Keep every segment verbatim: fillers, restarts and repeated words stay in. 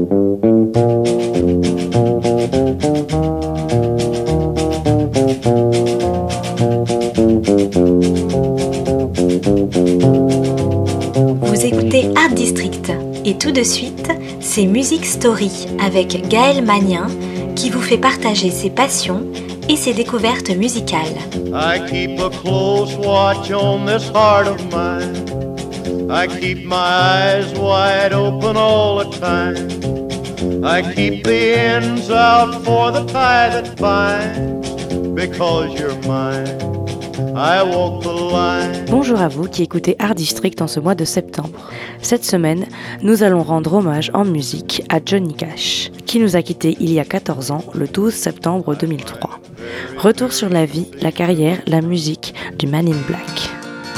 Vous écoutez Art District et tout de suite, c'est Music Story avec Gaël Magnin qui vous fait partager ses passions et ses découvertes musicales. I keep a close watch on this heart of mine. I keep my eyes wide open all the time. I keep the ends out for the tie that binds. Because you're mine, I walk the line. Bonjour à vous qui écoutez Art District en ce mois de septembre. Cette semaine, nous allons rendre hommage en musique à Johnny Cash, qui nous a quittés il y a quatorze ans, le douze septembre deux mille trois. Retour sur la vie, la carrière, la musique du Man in Black.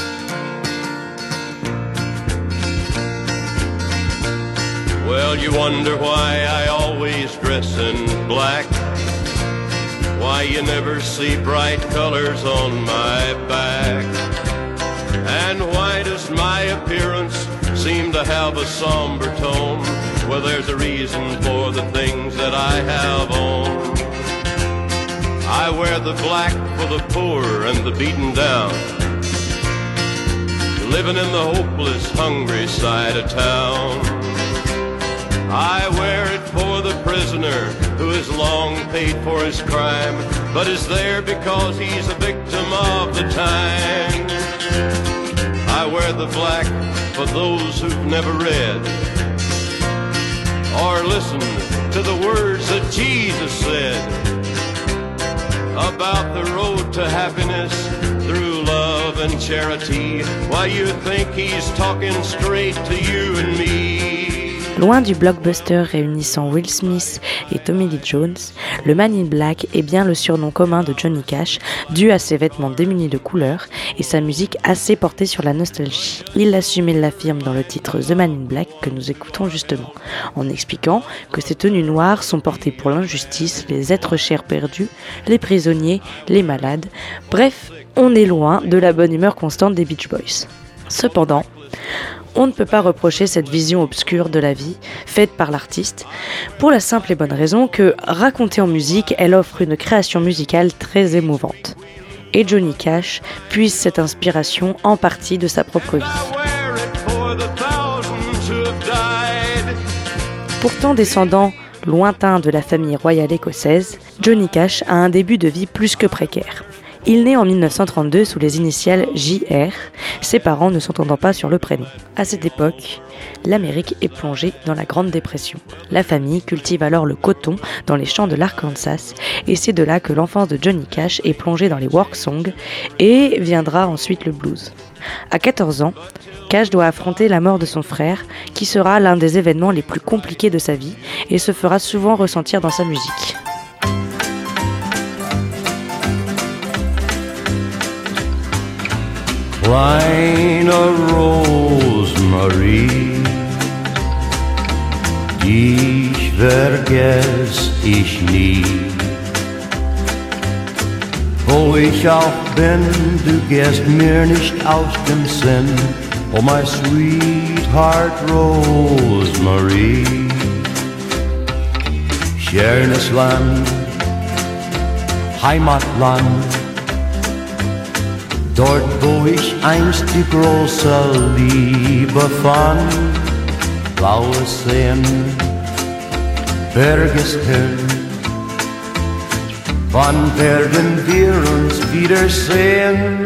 Well, you wonder why I always dress in black. Why you never see bright colors on my back. And why does my appearance seem to have a somber tone? Well, there's a reason for the things that I have on. I wear the black for the poor and the beaten down, living in the hopeless, hungry side of town. I wear it for the prisoner who has long paid for his crime, but is there because he's a victim of the time. I wear the black for those who've never read or listened to the words that Jesus said about the road to happiness through love and charity. Why you think he's talking straight to you and me? Loin du blockbuster réunissant Will Smith et Tommy Lee Jones, le Man in Black est bien le surnom commun de Johnny Cash, dû à ses vêtements démunis de couleurs et sa musique assez portée sur la nostalgie. Il l'assume et l'affirme dans le titre The Man in Black que nous écoutons justement, en expliquant que ces tenues noires sont portées pour l'injustice, les êtres chers perdus, les prisonniers, les malades, bref, on est loin de la bonne humeur constante des Beach Boys. Cependant, on ne peut pas reprocher cette vision obscure de la vie, faite par l'artiste, pour la simple et bonne raison que, racontée en musique, elle offre une création musicale très émouvante. Et Johnny Cash puise cette inspiration en partie de sa propre vie. Pourtant descendant lointain de la famille royale écossaise, Johnny Cash a un début de vie plus que précaire. Il naît en dix-neuf cent trente-deux sous les initiales J R, ses parents ne s'entendant pas sur le prénom. À cette époque, l'Amérique est plongée dans la Grande Dépression. La famille cultive alors le coton dans les champs de l'Arkansas et c'est de là que l'enfance de Johnny Cash est plongée dans les work songs et viendra ensuite le blues. À quatorze ans, Cash doit affronter la mort de son frère, qui sera l'un des événements les plus compliqués de sa vie et se fera souvent ressentir dans sa musique. Kleine Rosemarie, dich vergess ich nie. Wo ich auch bin, du gehst mir nicht aus dem Sinn. Oh my sweetheart Rosemarie, schönes Land, Heimatland. Dort, wo ich einst die große Liebe fand, blaues Seen, Bergeshöhen. Wann werden wir uns wiedersehen?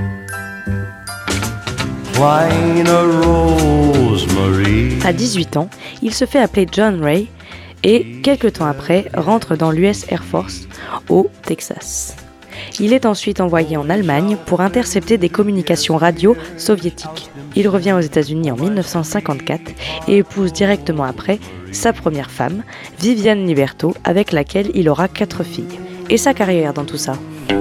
Kleine Rosemarie. À dix-huit ans, il se fait appeler John Ray et, quelque temps après, rentre dans l'U S Air Force au Texas. Il est ensuite envoyé en Allemagne pour intercepter des communications radio soviétiques. Il revient aux États-Unis en dix-neuf cent cinquante-quatre et épouse directement après sa première femme, Viviane Liberto, avec laquelle il aura quatre filles. Et sa carrière dans tout ça?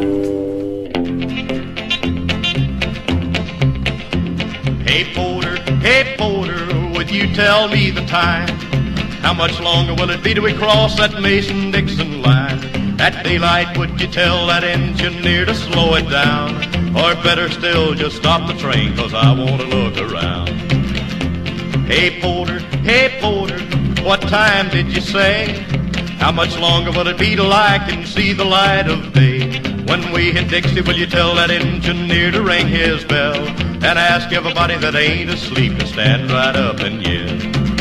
Hey Porter, hey Porter, would you tell me the time? How much longer will it be till we cross that Mason-Dixon line? At daylight, would you tell that engineer to slow it down? Or better still, just stop the train, cause I want to look around. Hey Porter, hey Porter, What time did you say? How much longer will it be till I can see the light of day? When we hit Dixie, will you tell that engineer to ring his bell and ask everybody that ain't asleep to stand right up and yell?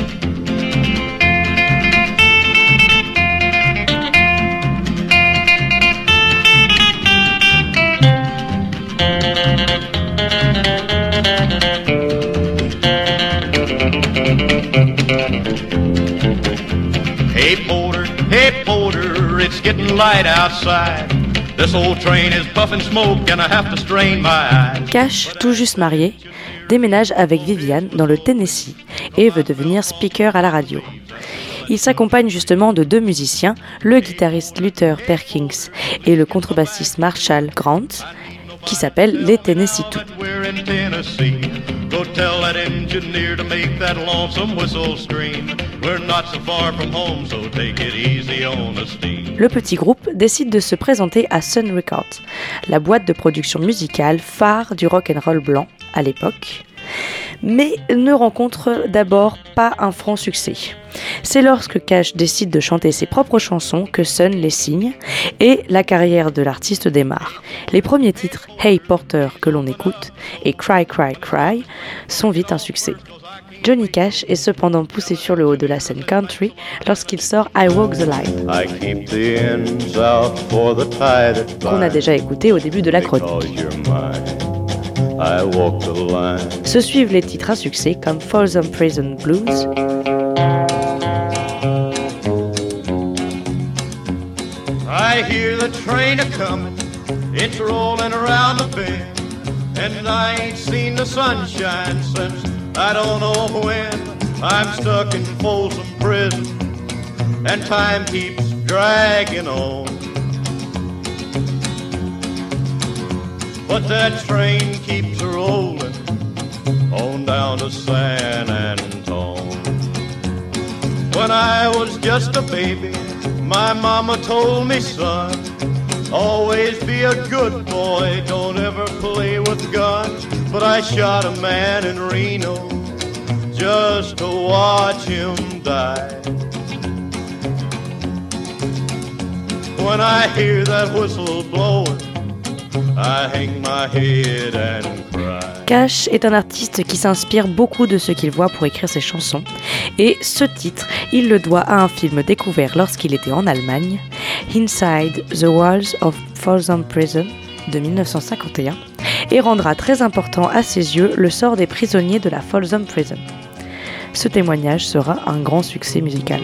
Hey Porter, hey Porter, it's getting light outside. This old train is puffing smoke and I have to strain my eyes. Cash, tout juste marié, déménage avec Vivian dans le Tennessee et veut devenir speaker à la radio. Il s'accompagne justement de deux musiciens, le guitariste Luther Perkins et le contrebassiste Marshall Grant, qui s'appellent les Tennessee Two. Go tell that engineer to make that lonesome whistle scream. We're not so far from home, so take it easy on the steam. Le petit groupe décide de se présenter à Sun Records, la boîte de production musicale phare du rock and roll blanc à l'époque, mais ne rencontre d'abord pas un franc succès. C'est lorsque Cash décide de chanter ses propres chansons que Sun les signe et la carrière de l'artiste démarre. Les premiers titres, Hey Porter, que l'on écoute, et Cry Cry Cry, sont vite un succès. Johnny Cash est cependant poussé sur le haut de la scène country lorsqu'il sort I Walk the Line, qu'on a déjà écouté au début de la chronique. Se suivent les titres à succès comme Folsom Prison Blues, I hear the train a-comin', it's rollin' around the bend, and I ain't seen the sunshine since I don't know when. I'm stuck in Folsom Prison, and time keeps dragging on. But that train keeps rollin' on down to San Antone. When I was just a baby, my mama told me, son, always be a good boy, don't ever play with guns. But I shot a man in Reno just to watch him die. When I hear that whistle blowing, I hang my head and cry. Cash est un artiste qui s'inspire beaucoup de ce qu'il voit pour écrire ses chansons, et ce titre, il le doit à un film découvert lorsqu'il était en Allemagne, Inside the Walls of Folsom Prison de dix-neuf cent cinquante et un, et rendra très important à ses yeux le sort des prisonniers de la Folsom Prison. Ce témoignage sera un grand succès musical.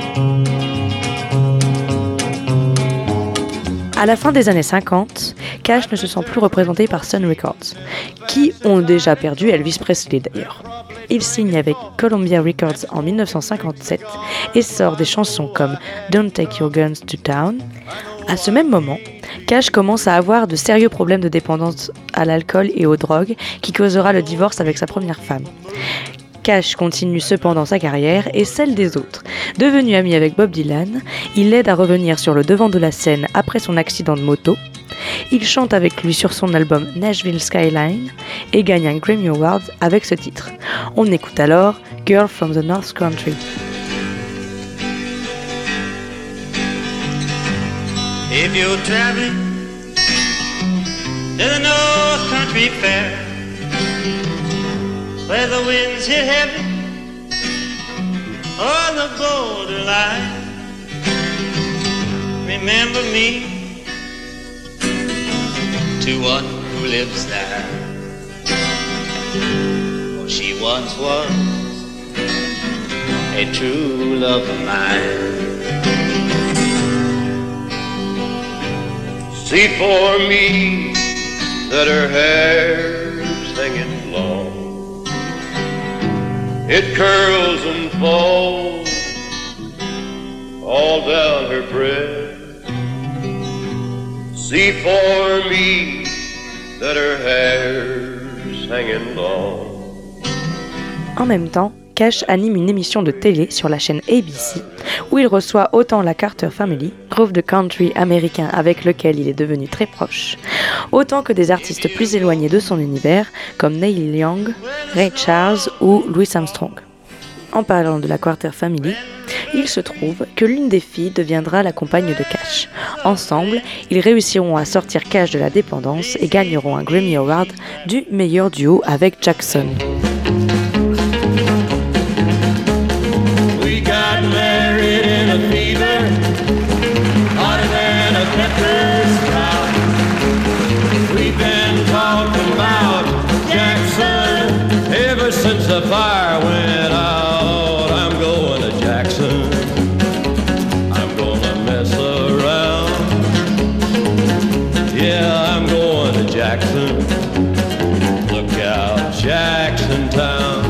À la fin des années cinquante, Cash ne se sent plus représenté par Sun Records, qui ont déjà perdu Elvis Presley d'ailleurs. Il signe avec Columbia Records en dix-neuf cent cinquante-sept et sort des chansons comme Don't Take Your Guns to Town. À ce même moment, Cash commence à avoir de sérieux problèmes de dépendance à l'alcool et aux drogues qui causera le divorce avec sa première femme. Cash continue cependant sa carrière et celle des autres. Devenu ami avec Bob Dylan, il l'aide à revenir sur le devant de la scène après son accident de moto. Il chante avec lui sur son album Nashville Skyline et gagne un Grammy Award avec ce titre. On écoute alors Girl from the North Country. If you're traveling to the North Country Fair, where the winds hit heavy on the borderline, remember me to one who lives there, for she once was a true love of mine. See for me that her hair's hanging long, it curls and falls all down her breast. See for me that her hair's hanging long. En même temps, Cash anime une émission de télé sur la chaîne A B C où il reçoit autant la Carter Family, groupe de country américain avec lequel il est devenu très proche, autant que des artistes plus éloignés de son univers comme Neil Young, Ray Charles ou Louis Armstrong. En parlant de la Carter Family, il se trouve que l'une des filles deviendra la compagne de Cash. Ensemble, ils réussiront à sortir Cash de la dépendance et gagneront un Grammy Award du meilleur duo avec Jackson. We got married in a fever, hotter than a pepper sprout. We've been talking about Jackson ever since the fire went out. I'm going to Jackson. I'm gonna mess around. Yeah, I'm going to Jackson. Look out, Jackson Town.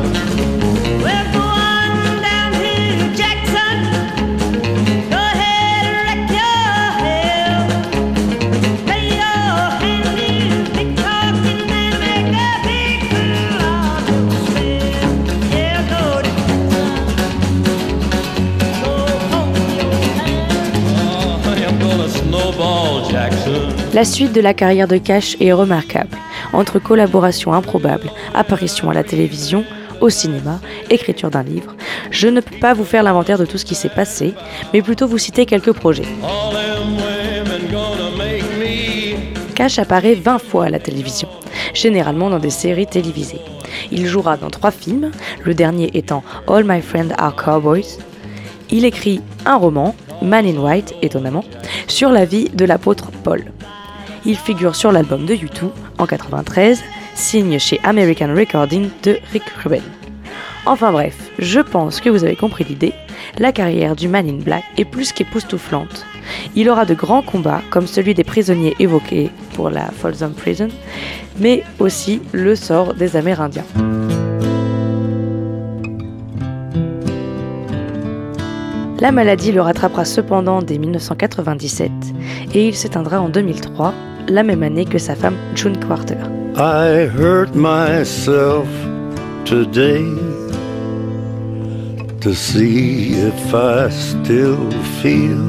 La suite de la carrière de Cash est remarquable. Entre collaborations improbables, apparitions à la télévision, au cinéma, écriture d'un livre, je ne peux pas vous faire l'inventaire de tout ce qui s'est passé, mais plutôt vous citer quelques projets. Cash apparaît vingt fois à la télévision, généralement dans des séries télévisées. Il jouera dans trois films, le dernier étant All My Friends Are Cowboys. Il écrit un roman, Man in White, étonnamment, sur la vie de l'apôtre Paul. Il figure sur l'album de U deux en quatre-vingt-treize, signe chez American Recording de Rick Rubin. Enfin bref, je pense que vous avez compris l'idée, la carrière du Man in Black est plus qu'époustouflante. Il aura de grands combats comme celui des prisonniers évoqués pour la Folsom Prison, mais aussi le sort des Amérindiens. La maladie le rattrapera cependant dès dix-neuf cent quatre-vingt-dix-sept et il s'éteindra en deux mille trois, la même année que sa femme June Carter. I hurt myself today to see if I still feel.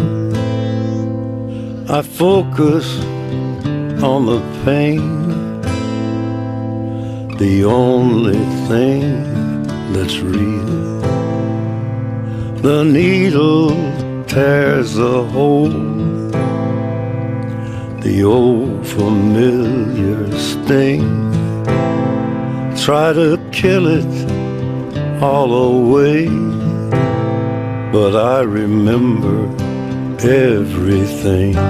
I focus on the pain, the only thing that's real. The needle tears a hole, the old familiar sting. Try to kill it all away, but I remember everything.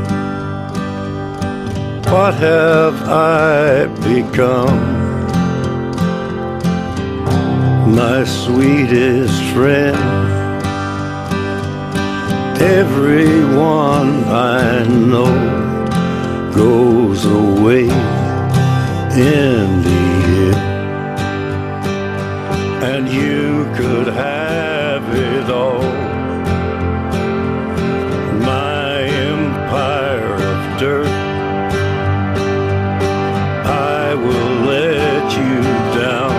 What have I become? My sweetest friend. Everyone I know goes away in the end, and you could have it all. My empire of dirt, I will let you down.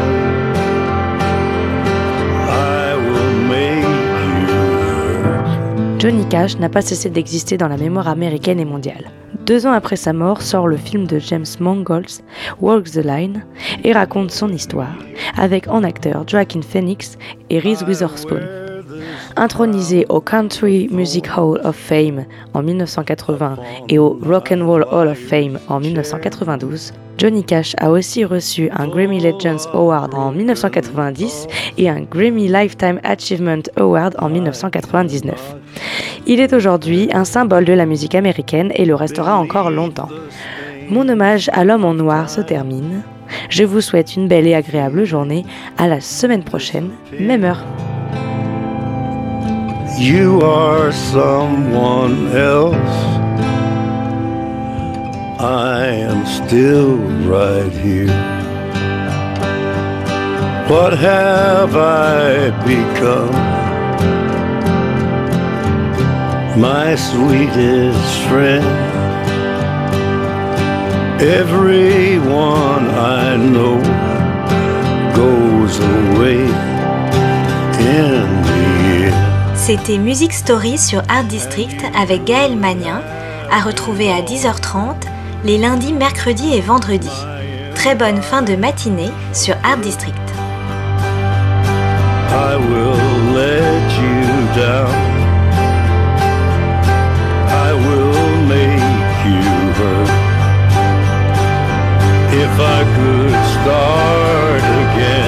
Johnny Cash n'a pas cessé d'exister dans la mémoire américaine et mondiale. Deux ans après sa mort sort le film de James Mangold, Walk the Line, et raconte son histoire, avec en acteurs Joaquin Phoenix et Reese Witherspoon. Intronisé au Country Music Hall of Fame en dix-neuf cent quatre-vingts et au Rock and Roll Hall of Fame en dix-neuf cent quatre-vingt-douze, Johnny Cash a aussi reçu un Grammy Legends Award en dix-neuf cent quatre-vingt-dix et un Grammy Lifetime Achievement Award en dix-neuf cent quatre-vingt-dix-neuf. Il est aujourd'hui un symbole de la musique américaine et le restera encore longtemps. Mon hommage à l'homme en noir se termine. Je vous souhaite une belle et agréable journée. À la semaine prochaine, même heure. You are someone else. I am still right here. What have I become? My sweetest friend. Everyone I know goes away in the end. C'était Music Story sur Art District avec Gaël Magnin, à retrouver à dix heures trente les lundis, mercredis et vendredis. Très bonne fin de matinée sur Art District. I will let you down. I will make you hurt. If I could start again,